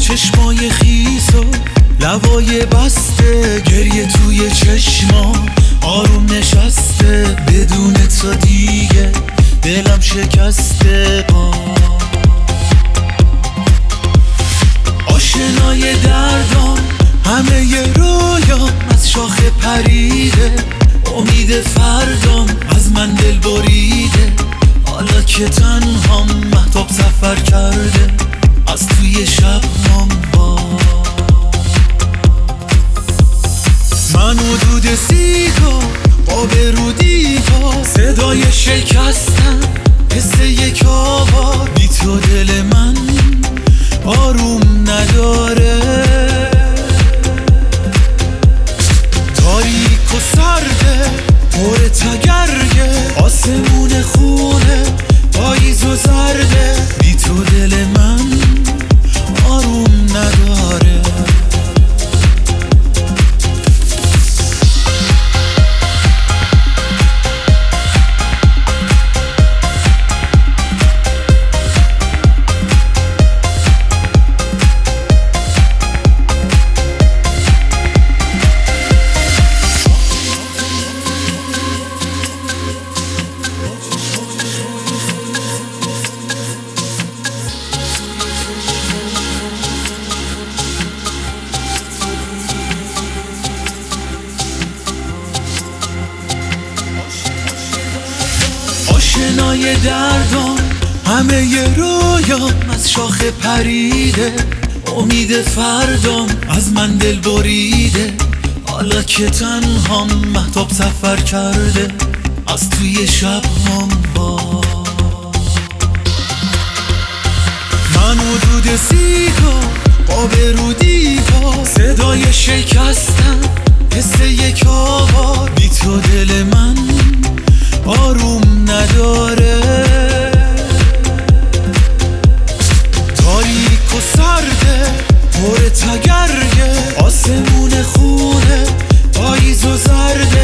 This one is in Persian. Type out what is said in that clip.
چشمای خیس و لبای بسته، گریه توی چشما آروم نشسته. بدون تو دیگه دلم شکسته. آشنای دردام همه ی رویام از شاخه پریده. امید فردام از من دل بریده. حالا که تنهام مهتاب سفر کرده از توی شب با من حدود سیگار قاب رودی تا صدای شکستن حس یک آوار. بی تو دل من آروم نداره. تاریک و سرده پر تگرگه، آسمون خونه پاییز و زرده. بی تو دل من آروم نداره. آشنای دردام همه ی رویام از شاخه پریده. امید فردام از من دل بریده. حالا که تنهام مهتاب سفر کرده از توی شب با من حدود سیگار قاب رودی تا صدای شکستن حس یک آوار. بی تو دل من آروم نداره. تاریک و سرده پر تگرگه، آسمون خونه پاییز و زرده.